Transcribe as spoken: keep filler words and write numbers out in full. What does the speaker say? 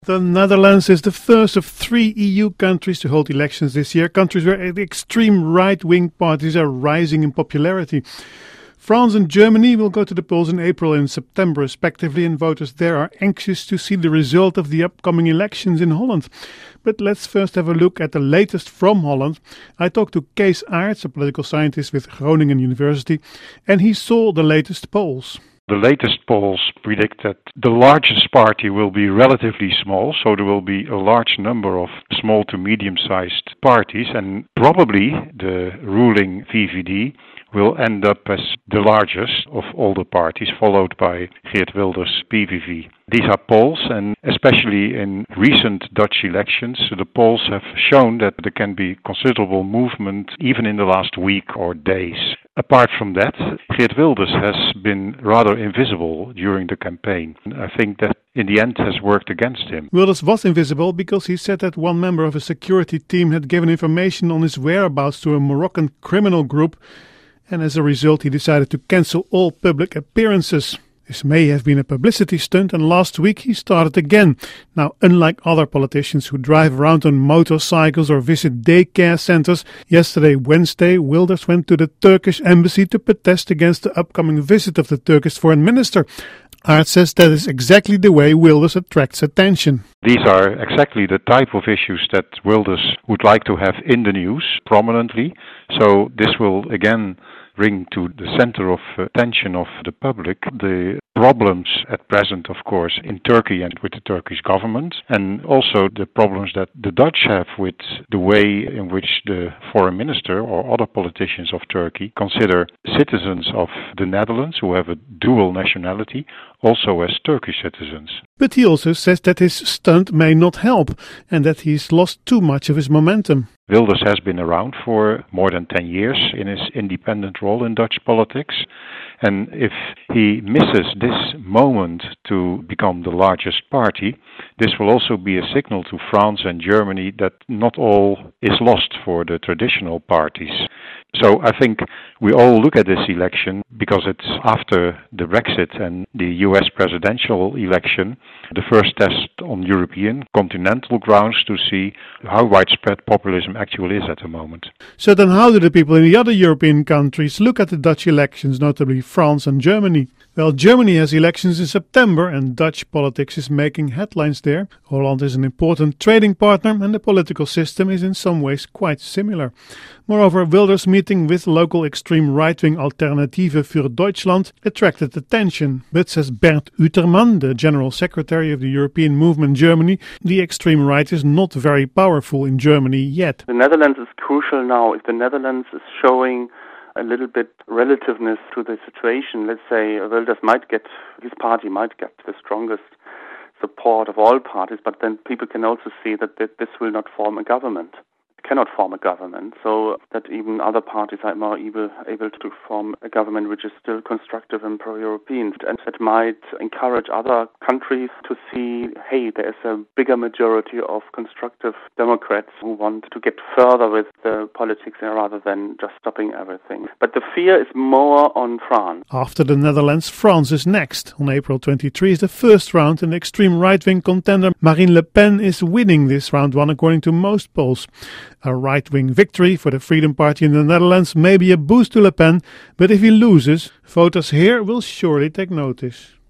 The Netherlands is the first of three E U countries to hold elections this year, countries where the extreme right-wing parties are rising in popularity. France and Germany will go to the polls in April and September respectively, and voters there are anxious to see the result of the upcoming elections in Holland. But let's first have a look at the latest from Holland. I talked to Kees Aerts, a political scientist with Groningen University, and he saw the latest polls. The latest polls predict that the largest party will be relatively small, so there will be a large number of small to medium-sized parties, and probably the ruling V V D will end up as the largest of all the parties, followed by Geert Wilders' P V V. These are polls, and especially in recent Dutch elections, the polls have shown that there can be considerable movement even in the last week or days. Apart from that, Geert Wilders has been rather invisible during the campaign. I think that in the end has worked against him. Wilders was invisible because he said that one member of a security team had given information on his whereabouts to a Moroccan criminal group, and as a result he decided to cancel all public appearances. This may have been a publicity stunt, and last week he started again. Now, unlike other politicians who drive around on motorcycles or visit daycare centers, yesterday, Wednesday, Wilders went to the Turkish embassy to protest against the upcoming visit of the Turkish foreign minister. Aerts says that is exactly the way Wilders attracts attention. These are exactly the type of issues that Wilders would like to have in the news prominently. So this will again bring to the center of attention of the public the problems at present, of course, in Turkey and with the Turkish government, and also the problems that the Dutch have with the way in which the foreign minister or other politicians of Turkey consider citizens of the Netherlands who have a dual nationality also as Turkish citizens. But he also says that his stunt may not help and that he's lost too much of his momentum. Wilders has been around for more than ten years in his independent role in Dutch politics, and if he misses this moment to become the largest party, this will also be a signal to France and Germany that not all is lost for the traditional parties. So I think we all look at this election because it's after the Brexit and the U S presidential election, the first test on European continental grounds to see how widespread populism actually is at the moment. So then how do the people in the other European countries look at the Dutch elections, notably France and Germany? Well, Germany has elections in September and Dutch politics is making headlines there. Holland is an important trading partner and the political system is in some ways quite similar. Moreover, Wilders' meeting with local extreme right-wing Alternative für Deutschland attracted attention. But, says Bernd Utermann, the General Secretary of the European Movement Germany, the extreme right is not very powerful in Germany yet. The Netherlands is crucial now. If the Netherlands is showing a little bit relativeness to the situation, let's say Wilders might get, his party might get the strongest support of all parties, but then people can also see that this will not form a government. Cannot form a government, so that even other parties are more able, able to form a government which is still constructive and pro-European, and that might encourage other countries to see, hey, there is a bigger majority of constructive Democrats who want to get further with the politics rather than just stopping everything. But the fear is more on France. After the Netherlands, France is next. On April twenty-third is the first round, and extreme right-wing contender Marine Le Pen is winning this round one according to most polls. A right-wing victory for the Freedom Party in the Netherlands may be a boost to Le Pen, but if he loses, voters here will surely take notice.